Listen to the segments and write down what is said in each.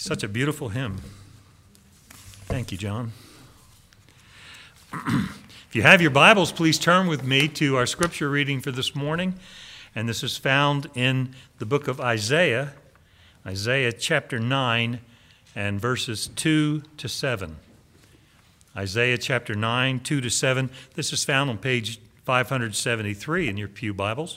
Such a beautiful hymn. Thank you, John. If you have your Bibles, please turn with me to our scripture reading for this morning. And this is found in the book of Isaiah, Isaiah chapter 9 and verses 2 to 7. Isaiah chapter 9, 2 to 7. This is found on page 573 in your pew Bibles.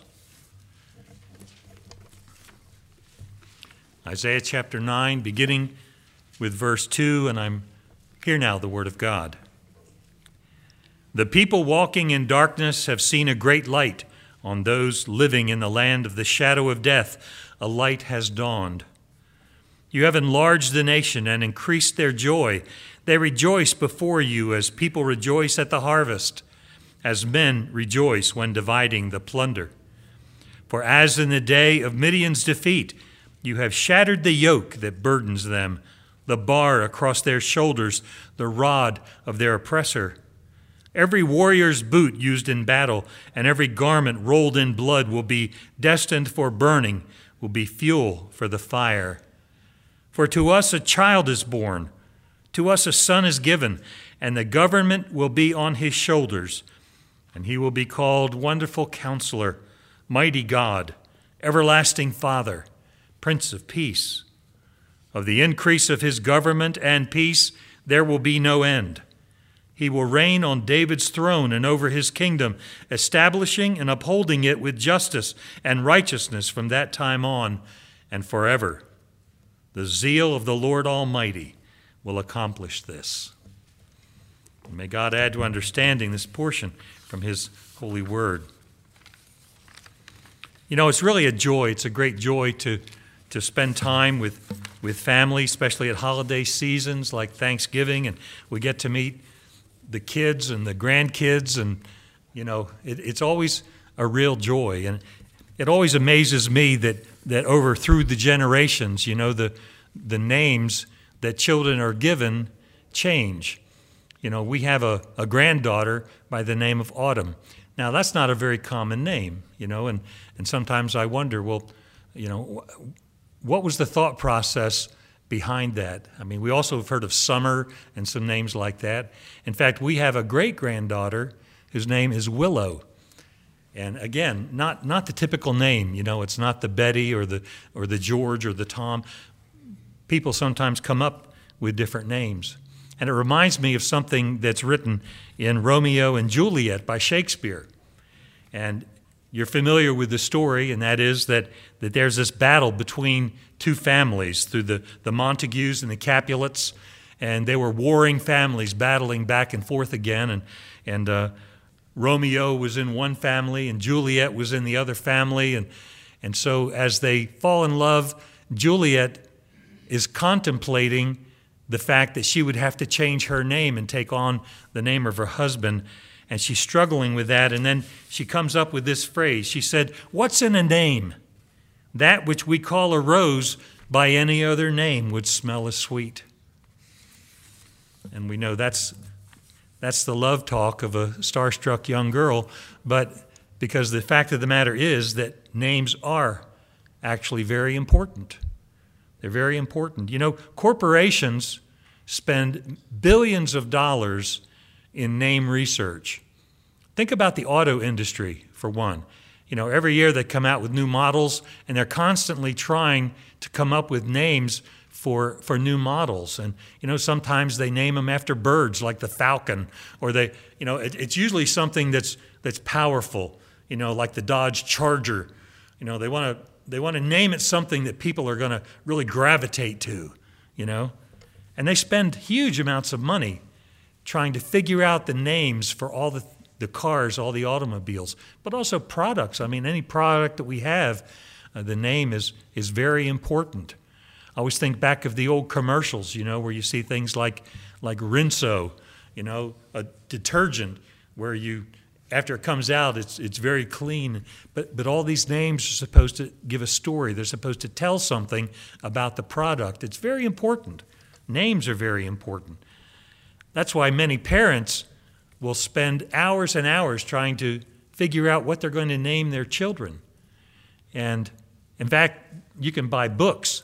Isaiah chapter 9, beginning with verse 2, and I'm here now, the word of God. The people walking in darkness have seen a great light. On those living in the land of the shadow of death, a light has dawned. You have enlarged the nation and increased their joy. They rejoice before you as people rejoice at the harvest, as men rejoice when dividing the plunder. For as in the day of Midian's defeat, you have shattered the yoke that burdens them, the bar across their shoulders, the rod of their oppressor. Every warrior's boot used in battle and every garment rolled in blood will be destined for burning, will be fuel for the fire. For to us a child is born, to us a son is given, and the government will be on his shoulders. And he will be called Wonderful Counselor, Mighty God, Everlasting Father, Prince of Peace. Of the increase of his government and peace there will be no end. He will reign on David's throne and over his kingdom, establishing and upholding it with justice and righteousness from that time on and forever. The zeal of the Lord Almighty will accomplish this. And may God add to understanding this portion from his holy word. You know, it's really a joy. It's a great joy to spend time with family, especially at holiday seasons like Thanksgiving, and we get to meet the kids and the grandkids, and you know, it's always a real joy. And it always amazes me that over through the generations, you know, the names that children are given change. You know, we have a granddaughter by the name of Autumn. Now, that's not a very common name, you know, and sometimes I wonder, well, you know, what was the thought process behind that? I mean, we also have heard of Summer and some names like that. In fact, we have a great-granddaughter whose name is Willow. And again, not the typical name, you know, it's not the Betty or the George or the Tom. People sometimes come up with different names. And it reminds me of something that's written in Romeo and Juliet by Shakespeare. And you're familiar with the story, and that is that there's this battle between two families through the Montagues and the Capulets, and they were warring families battling back and forth again. And Romeo was in one family, and Juliet was in the other family. And so as they fall in love, Juliet is contemplating the fact that she would have to change her name and take on the name of her husband. And she's struggling with that. And then she comes up with this phrase. She said, "What's in a name? That which we call a rose by any other name would smell as sweet." And we know that's the love talk of a starstruck young girl. But because the fact of the matter is that names are actually very important. They're very important. You know, corporations spend billions of dollars in name research. Think about the auto industry, for one. You know, every year they come out with new models, and they're constantly trying to come up with names for new models. And, you know, sometimes they name them after birds, like the falcon, or they, you know, it's usually something that's powerful, you know, like the Dodge Charger. You know, they want to name it something that people are going to really gravitate to, you know. And they spend huge amounts of money trying to figure out the names for all the cars, all the automobiles, but also products. I mean, any product that we have, the name is very important. I always think back of the old commercials, you know, where you see things like Rinso, you know, a detergent where after it comes out, it's very clean. But all these names are supposed to give a story. They're supposed to tell something about the product. It's very important. Names are very important. That's why many parents will spend hours and hours trying to figure out what they're going to name their children. And in fact, you can buy books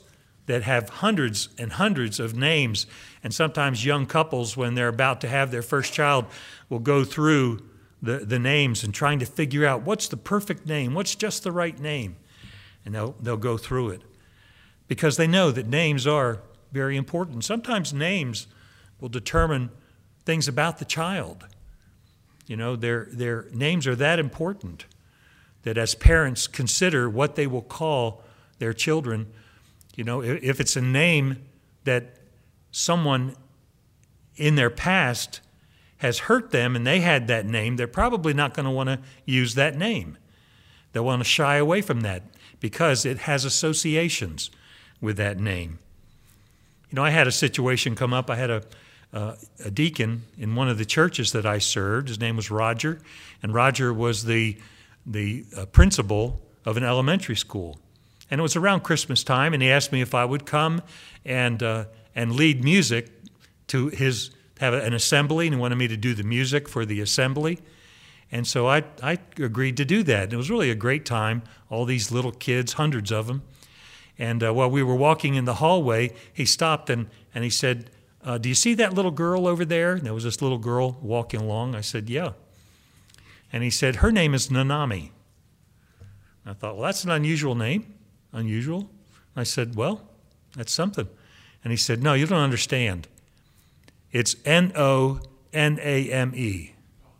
that have hundreds and hundreds of names. And sometimes young couples, when they're about to have their first child, will go through the names and trying to figure out what's the perfect name, what's just the right name. And they'll go through it because they know that names are very important. Sometimes names will determine things about the child. You know, their names are that important that as parents consider what they will call their children. You know, if it's a name that someone in their past has hurt them and they had that name, they're probably not going to want to use that name. They'll want to shy away from that because it has associations with that name. You know, I had a situation come up. I had a deacon in one of the churches that I served. His name was Roger, and Roger was the principal of an elementary school. And it was around Christmas time, and he asked me if I would come and lead music to have an assembly, and he wanted me to do the music for the assembly. And so I agreed to do that. And it was really a great time, all these little kids, hundreds of them. And while we were walking in the hallway, he stopped and he said, do you see that little girl over there? And there was this little girl walking along. I said, yeah. And he said, her name is Nanami. I thought, well, that's an unusual name. Unusual? I said, well, that's something. And he said, no, you don't understand. It's Noname. He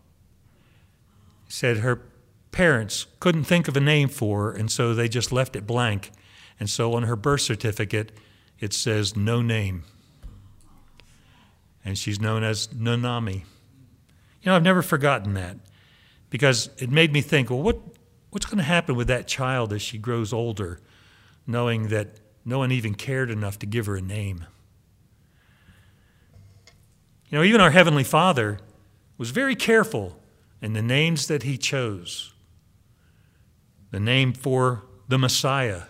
said her parents couldn't think of a name for her, and so they just left it blank. And so on her birth certificate, it says no name. And she's known as Nanami. You know, I've never forgotten that because it made me think, well, what's going to happen with that child as she grows older, knowing that no one even cared enough to give her a name? You know, even our Heavenly Father was very careful in the names that he chose. The name for the Messiah.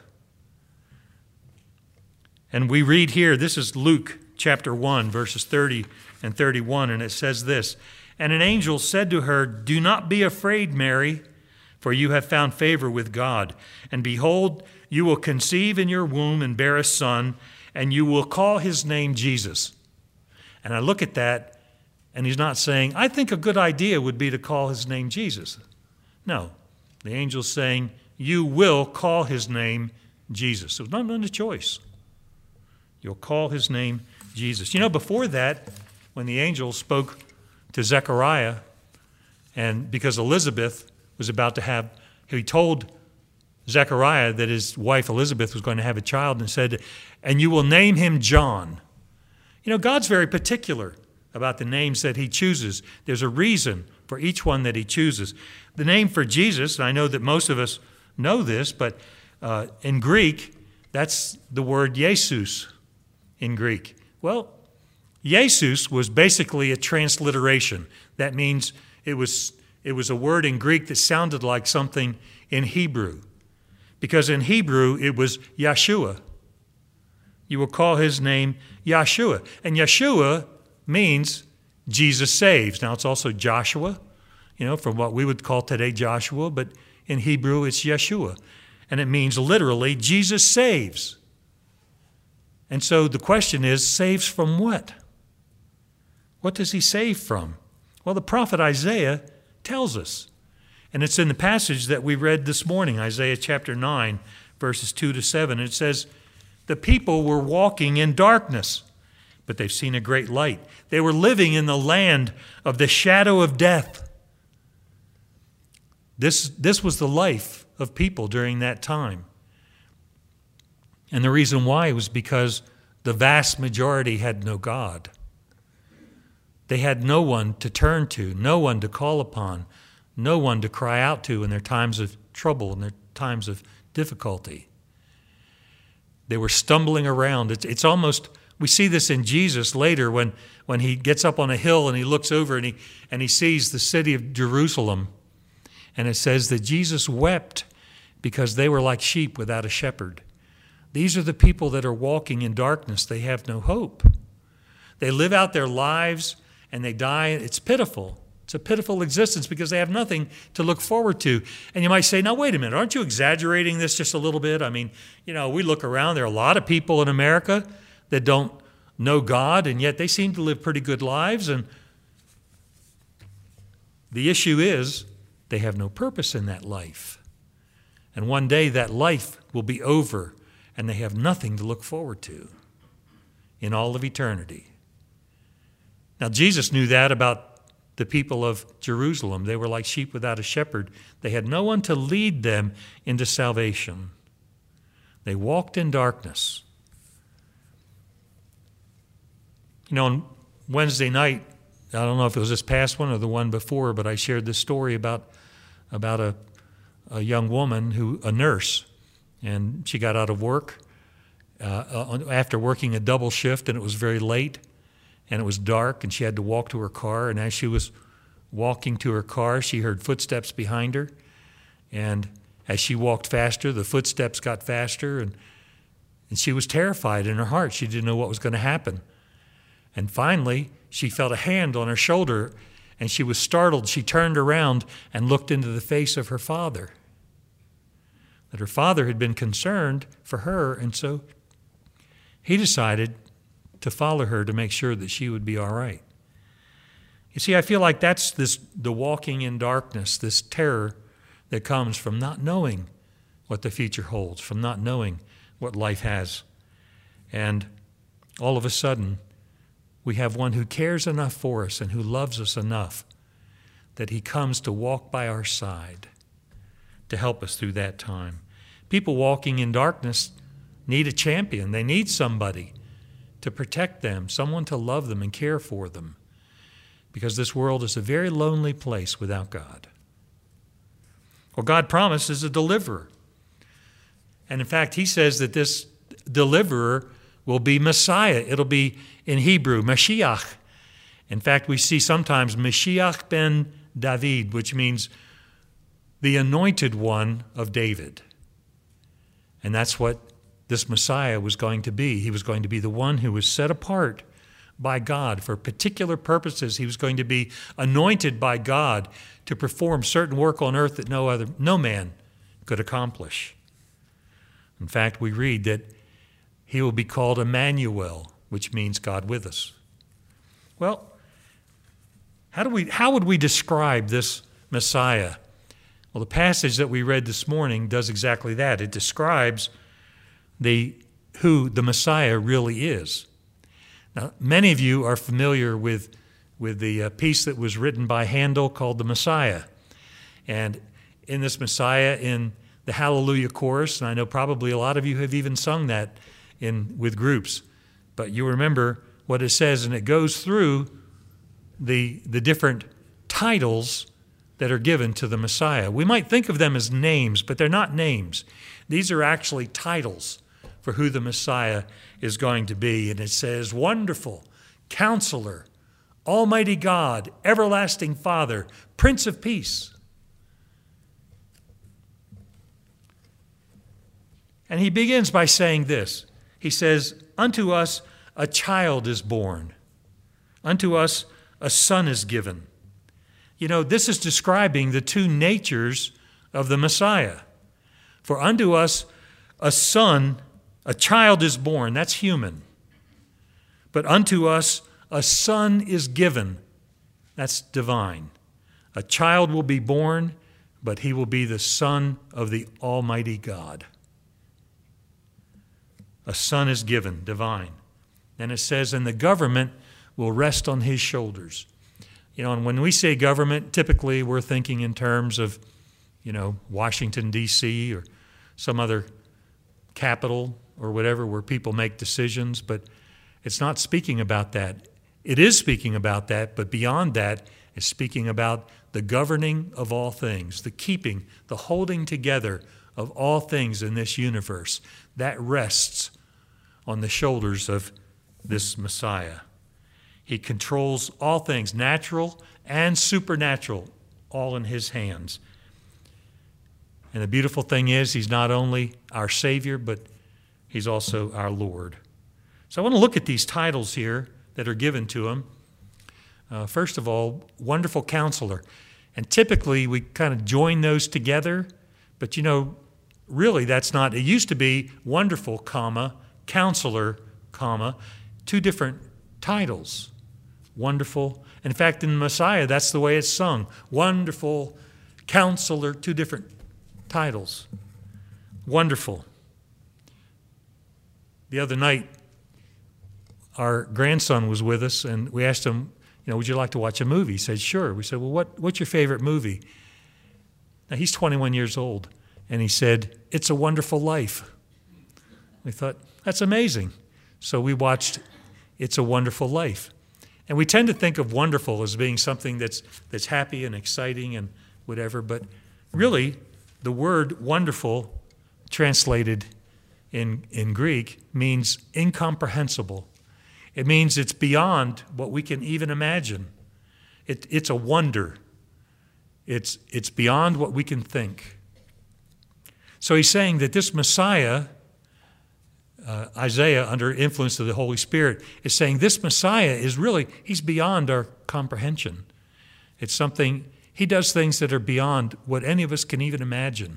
And we read here, this is Luke chapter 1, verses 30 and 31, and it says this, and an angel said to her, do not be afraid, Mary, for you have found favor with God. And behold, you will conceive in your womb and bear a son, and you will call his name Jesus. And I look at that, and he's not saying, I think a good idea would be to call his name Jesus. No, the angel's saying, you will call his name Jesus. So it's not a choice. You'll call his name Jesus. You know, before that, when the angel spoke to Zechariah, and because Elizabeth was about to have, he told Zechariah that his wife Elizabeth was going to have a child and said, and you will name him John. You know, God's very particular about the names that he chooses. There's a reason for each one that he chooses. The name for Jesus, and I know that most of us know this, but in Greek, that's the word Jesus in Greek. Well, Jesus was basically a transliteration. That means it was a word in Greek that sounded like something in Hebrew. Because in Hebrew, it was Yeshua. You will call his name Yeshua. And Yeshua means Jesus saves. Now, it's also Joshua, you know, from what we would call today Joshua, but in Hebrew, it's Yeshua. And it means literally, Jesus saves. And so the question is, saves from what? What does he save from? Well, the prophet Isaiah tells us. And it's in the passage that we read this morning, Isaiah chapter 9, verses 2 to 7. It says, the people were walking in darkness, but they've seen a great light. They were living in the land of the shadow of death. This was the life of people during that time. And the reason why was because the vast majority had no God. They had no one to turn to, no one to call upon, no one to cry out to in their times of trouble, in their times of difficulty. They were stumbling around. It's almost, we see this in Jesus later when he gets up on a hill and he looks over and he sees the city of Jerusalem. And it says that Jesus wept because they were like sheep without a shepherd. These are the people that are walking in darkness. They have no hope. They live out their lives and they die. It's pitiful. It's a pitiful existence because they have nothing to look forward to. And you might say, now, wait a minute, aren't you exaggerating this just a little bit? I mean, we look around, there are a lot of people in America that don't know God, and yet they seem to live pretty good lives. And the issue is they have no purpose in that life. And one day that life will be over, and they have nothing to look forward to in all of eternity. Now, Jesus knew that about the people of Jerusalem. They were like sheep without a shepherd. They had no one to lead them into salvation. They walked in darkness. On Wednesday night, I don't know if it was this past one or the one before, but I shared this story about a young woman, a nurse, and she got out of work after working a double shift, and it was very late, and it was dark, and she had to walk to her car. And as she was walking to her car, she heard footsteps behind her, and as she walked faster, the footsteps got faster, and she was terrified in her heart. She didn't know what was going to happen. And finally, she felt a hand on her shoulder, and she was startled. She turned around and looked into the face of her father. That her father had been concerned for her, and so he decided to follow her to make sure that she would be all right. You see, I feel like that's the walking in darkness, this terror that comes from not knowing what the future holds, from not knowing what life has. And all of a sudden, we have one who cares enough for us and who loves us enough that he comes to walk by our side to help us through that time. People walking in darkness need a champion. They need somebody to protect them, someone to love them and care for them, because this world is a very lonely place without God. Well, God promises a deliverer. And in fact, he says that this deliverer will be Messiah. It'll be, in Hebrew, Mashiach. In fact, we see sometimes Mashiach ben David, which means the anointed one of David. And that's what this Messiah was going to be. He was going to be the one who was set apart by God for particular purposes. He was going to be anointed by God to perform certain work on earth that no man could accomplish. In fact, we read that he will be called Emmanuel, which means God with us. Well, how would we describe this Messiah? Well, the passage that we read this morning does exactly that. It describes who the Messiah really is. Now, many of you are familiar with the piece that was written by Handel called The Messiah. And in this Messiah, in the Hallelujah chorus, and I know probably a lot of you have even sung that with groups, but you remember what it says, and it goes through the different titles that are given to the Messiah. We might think of them as names, but they're not names. These are actually titles for who the Messiah is going to be. And it says, Wonderful, Counselor, Almighty God, Everlasting Father, Prince of Peace. And he begins by saying this. He says, Unto us a child is born. Unto us a son is given. This is describing the two natures of the Messiah. For unto us a child is born. That's human. But unto us a son is given. That's divine. A child will be born, but he will be the Son of the Almighty God. A son is given, divine. And it says, and the government will rest on his shoulders. And when we say government, typically we're thinking in terms of, Washington, D.C. or some other capital or whatever where people make decisions, but it's not speaking about that. It is speaking about that, but beyond that, it's speaking about the governing of all things, the keeping, the holding together of all things in this universe. That rests on the shoulders of this Messiah. He controls all things, natural and supernatural, all in his hands. And the beautiful thing is, he's not only our Savior, but he's also our Lord. So I want to look at these titles here that are given to him. First of all, Wonderful Counselor. And typically we kind of join those together, but really that's not. It used to be Wonderful, Counselor, two different titles. Wonderful. In fact, in Messiah, that's the way it's sung. Wonderful Counselor, two different titles. Wonderful. The other night, our grandson was with us, and we asked him, would you like to watch a movie? He said, sure. We said, well, what's your favorite movie? Now, he's 21 years old, and he said, It's a Wonderful Life. We thought, that's amazing. So we watched It's a Wonderful Life. And we tend to think of wonderful as being something that's happy and exciting and whatever, but really, the word wonderful, translated in Greek, means incomprehensible. It means it's beyond what we can even imagine. It's a wonder. It's beyond what we can think. So he's saying that this Messiah, Isaiah, under influence of the Holy Spirit, is saying this Messiah is really, he's beyond our comprehension. It's something, he does things that are beyond what any of us can even imagine.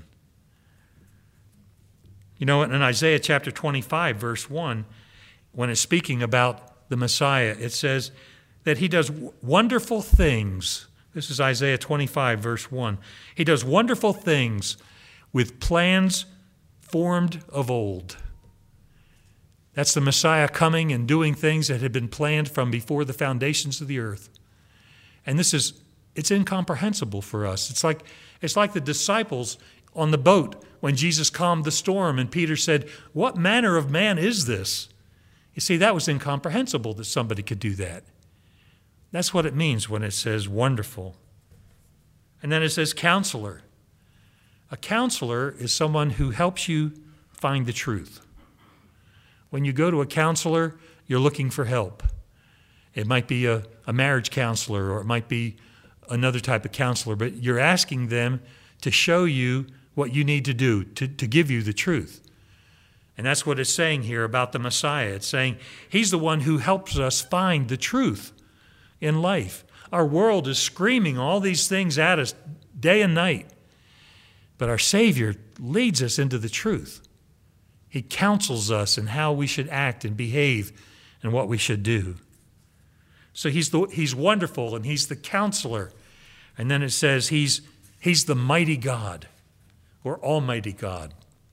In Isaiah chapter 25, verse 1, when it's speaking about the Messiah, it says that he does wonderful things. This is Isaiah 25, verse 1. He does wonderful things with plans formed of old. That's the Messiah coming and doing things that had been planned from before the foundations of the earth. And it's incomprehensible for us. It's like the disciples on the boat when Jesus calmed the storm and Peter said, "What manner of man is this?" You see, that was incomprehensible that somebody could do that. That's what it means when it says wonderful. And then it says counselor. A counselor is someone who helps you find the truth. When you go to a counselor, you're looking for help. It might be a marriage counselor, or it might be another type of counselor, but you're asking them to show you what you need to do, to give you the truth. And that's what it's saying here about the Messiah. It's saying he's the one who helps us find the truth in life. Our world is screaming all these things at us day and night. But our Savior leads us into the truth. He counsels us in how we should act and behave and what we should do. So he's wonderful, and he's the counselor. And then it says he's the mighty God, or Almighty God.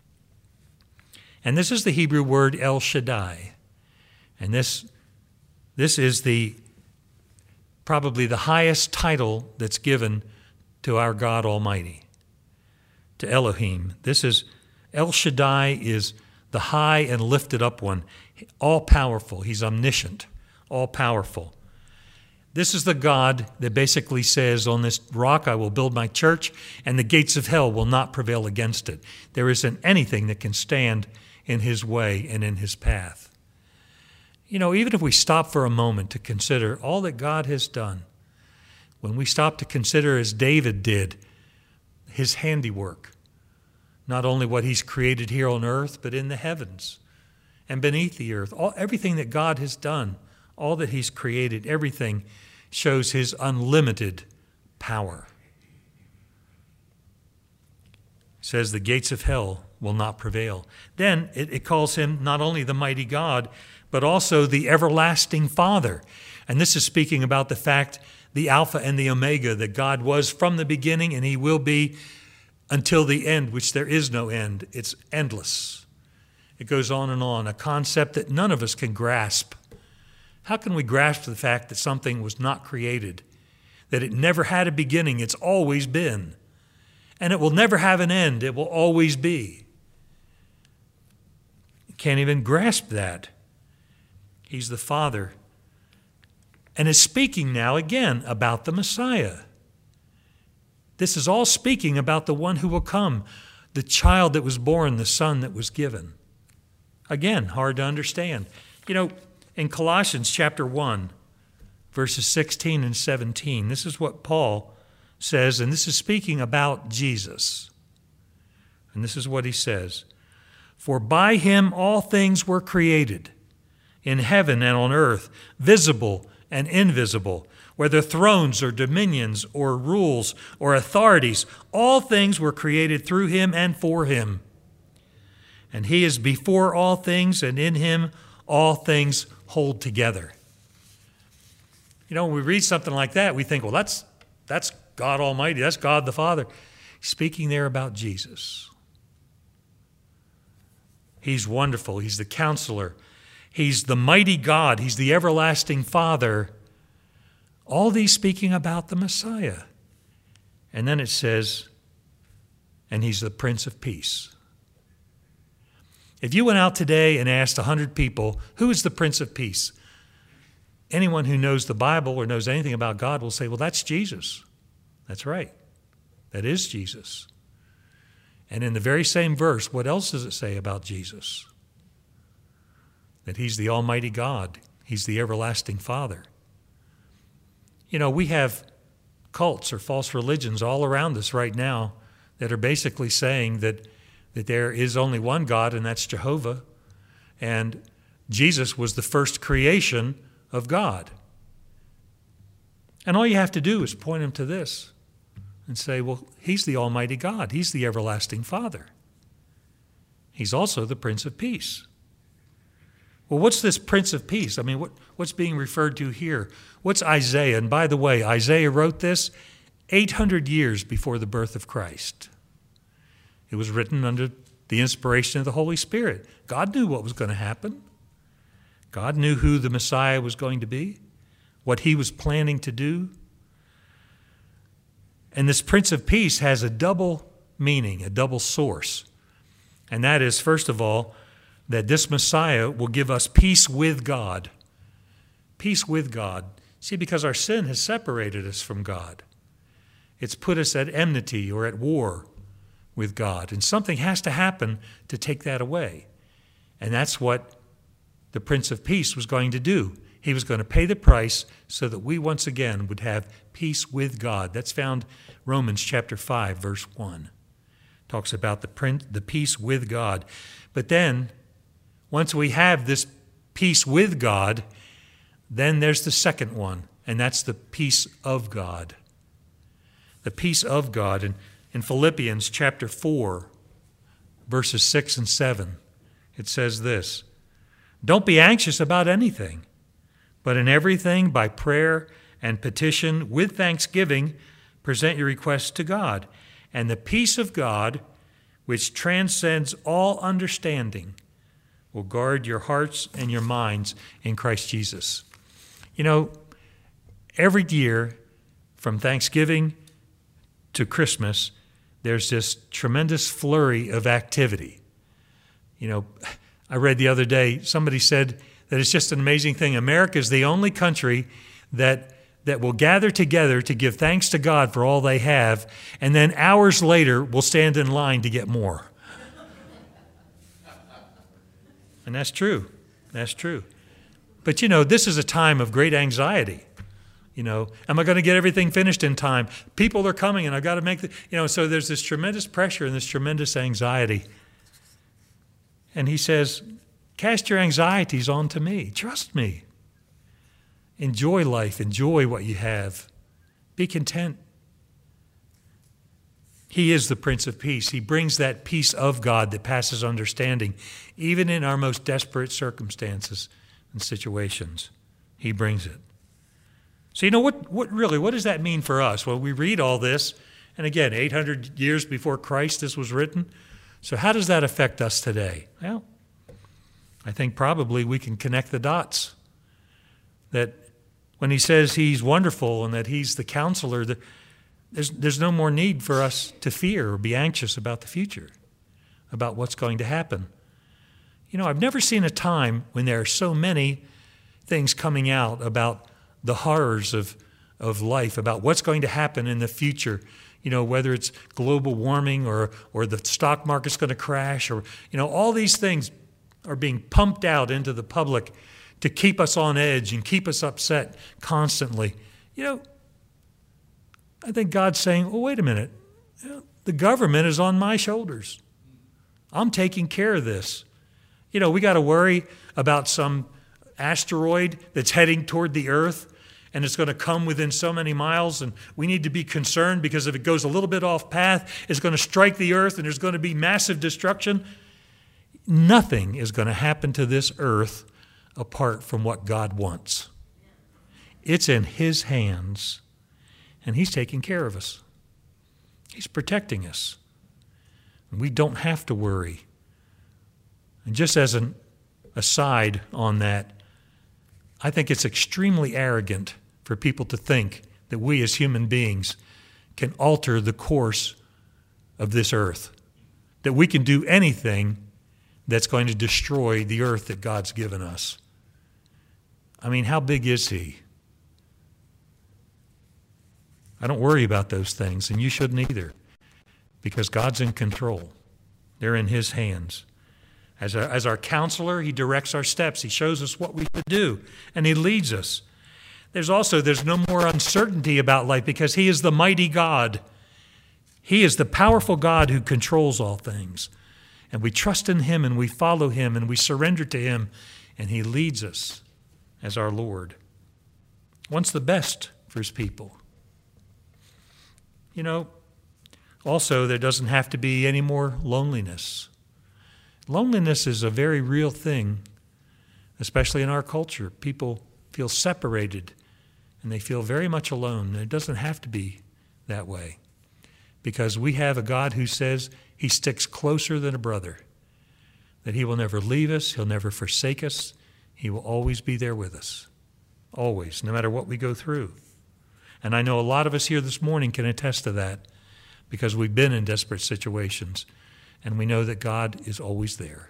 And this is the Hebrew word El Shaddai. And this is probably the highest title that's given to our God Almighty, to Elohim. El Shaddai is the high and lifted up one, all-powerful. He's omniscient, all-powerful. This is the God that basically says, on this rock I will build my church, and the gates of hell will not prevail against it. There isn't anything that can stand in his way and in his path. Even if we stop for a moment to consider all that God has done, when we stop to consider, as David did, his handiwork, not only what he's created here on earth, but in the heavens and beneath the earth, everything that God has done, all that he's created, everything shows his unlimited power. It says the gates of hell will not prevail. Then it calls him not only the mighty God, but also the everlasting Father. And this is speaking about the fact, the Alpha and the Omega, that God was from the beginning and he will be until the end, which there is no end. It's endless. It goes on, a concept that none of us can grasp. How can we grasp the fact that something was not created, that it never had a beginning, it's always been, and it will never have an end, it will always be? You can't even grasp that. He's the Father. And is speaking now again about the Messiah. This is all speaking about the one who will come, the child that was born, the son that was given. Again, hard to understand. In Colossians chapter 1, verses 16 and 17, this is what Paul says, and this is speaking about Jesus. And this is what he says: "For by him all things were created, in heaven and on earth, visible and invisible, whether thrones or dominions or rules or authorities. All things were created through him and for him. And he is before all things, and in him all things hold together. You know, when we read something like that, we think, well, that's God Almighty. That's God the Father. Speaking there about Jesus. He's wonderful. He's the counselor. He's the mighty God. He's the everlasting Father. All these speaking about the Messiah. And then it says, and he's the Prince of Peace. If you went out today and asked 100 people, who is the Prince of Peace? Anyone who knows the Bible or knows anything about God will say, well, that's Jesus. That's right. That is Jesus. And in the very same verse, what else does it say about Jesus? That he's the Almighty God. He's the everlasting Father. You know, we have cults or false religions all around us right now that are basically saying that there is only one God, and that's Jehovah. And Jesus was the first creation of God. And all you have to do is point them to this and say, well, he's the Almighty God. He's the everlasting Father. He's also the Prince of Peace. Well, what's this Prince of Peace? I mean, what's being referred to here? What's Isaiah? And by the way, Isaiah wrote this 800 years before the birth of Christ. It was written under the inspiration of the Holy Spirit. God knew what was going to happen. God knew who the Messiah was going to be, what he was planning to do. And this Prince of Peace has a double meaning, a double source. And that is, first of all, that this Messiah will give us peace with God. Peace with God. See, because our sin has separated us from God. It's put us at enmity or at war with God. And something has to happen to take that away. And that's what the Prince of Peace was going to do. He was going to pay the price so that we once again would have peace with God. That's found Romans chapter 5, verse 1. Talks about the peace with God. But then, once we have this peace with God, then there's the second one, and that's the peace of God. The peace of God. And in Philippians chapter 4, verses 6 and 7, it says this, don't be anxious about anything, but in everything by prayer and petition with thanksgiving, present your requests to God. And the peace of God, which transcends all understanding, will guard your hearts and your minds in Christ Jesus. You know, every year from Thanksgiving to Christmas, there's this tremendous flurry of activity. You know, I read the other day, somebody said that it's just an amazing thing. America is the only country that will gather together to give thanks to God for all they have, and then hours later will stand in line to get more. And that's true. That's true. But, you know, this is a time of great anxiety. You know, am I going to get everything finished in time? People are coming and I've got to make so there's this tremendous pressure and this tremendous anxiety. And he says, cast your anxieties onto me. Trust me. Enjoy life. Enjoy what you have. Be content. He is the Prince of Peace. He brings that peace of God that passes understanding, even in our most desperate circumstances and situations. He brings it. So, you know, what does that mean for us? Well, we read all this, and again, 800 years before Christ this was written. So how does that affect us today? Well, I think probably we can connect the dots. That when he says he's wonderful and that he's the counselor, there's no more need for us to fear or be anxious about the future, about what's going to happen. You know, I've never seen a time when there are so many things coming out about the horrors of life, about what's going to happen in the future. You know, whether it's global warming or the stock market's going to crash, or, you know, all these things are being pumped out into the public to keep us on edge and keep us upset constantly. You know, I think God's saying, well, wait a minute. You know, the government is on my shoulders. I'm taking care of this. You know, we got to worry about some asteroid that's heading toward the earth, and it's going to come within so many miles, and we need to be concerned because if it goes a little bit off path, it's going to strike the earth and there's going to be massive destruction. Nothing is going to happen to this earth apart from what God wants. It's in His hands, and He's taking care of us. He's protecting us. We don't have to worry. And just as an aside on that, I think it's extremely arrogant for people to think that we as human beings can alter the course of this earth, that we can do anything that's going to destroy the earth that God's given us. I mean, how big is He? I don't worry about those things, and you shouldn't either, because God's in control. They're in His hands. As our counselor, He directs our steps. He shows us what we should do, and He leads us. There's no more uncertainty about life because He is the mighty God. He is the powerful God who controls all things. And we trust in Him, and we follow Him, and we surrender to Him, and He leads us as our Lord. Wants the best for His people. Also, there doesn't have to be any more loneliness. Loneliness is a very real thing, especially in our culture. People feel separated, and they feel very much alone. It doesn't have to be that way, because we have a God who says He sticks closer than a brother, that He will never leave us, He'll never forsake us. He will always be there with us, always, no matter what we go through. And I know a lot of us here this morning can attest to that because we've been in desperate situations, and we know that God is always there.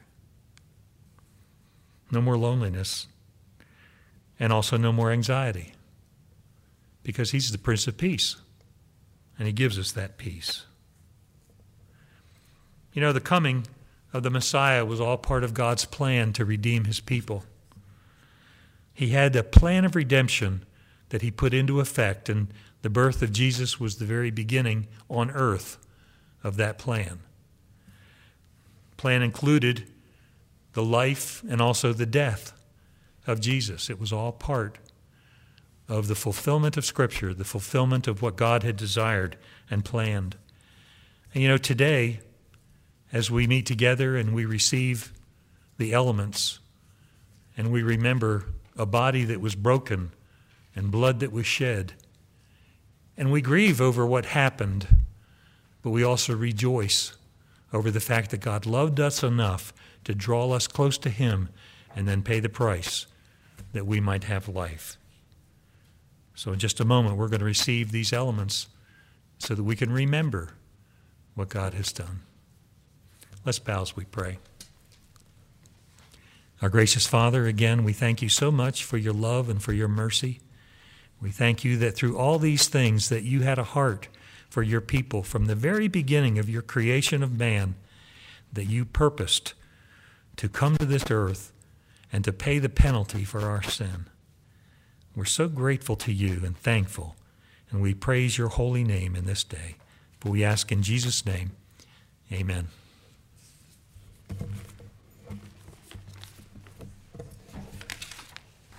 No more loneliness, and also no more anxiety, because He's the Prince of Peace, and He gives us that peace. The coming of the Messiah was all part of God's plan to redeem His people. He had a plan of redemption that He put into effect, and the birth of Jesus was the very beginning on earth of that plan. Plan included the life and also the death of Jesus. It was all part of the fulfillment of Scripture, the fulfillment of what God had desired and planned. And today, as we meet together and we receive the elements, and we remember a body that was broken and blood that was shed, and we grieve over what happened, but we also rejoice over the fact that God loved us enough to draw us close to Him and then pay the price that we might have life. So in just a moment, we're going to receive these elements so that we can remember what God has done. Let's bow as we pray. Our gracious Father, again, we thank You so much for Your love and for Your mercy. We thank You that through all these things that You had a heart for Your people from the very beginning of Your creation of man, that You purposed to come to this earth and to pay the penalty for our sin. We're so grateful to You and thankful, and we praise Your holy name in this day. For we ask in Jesus' name, amen.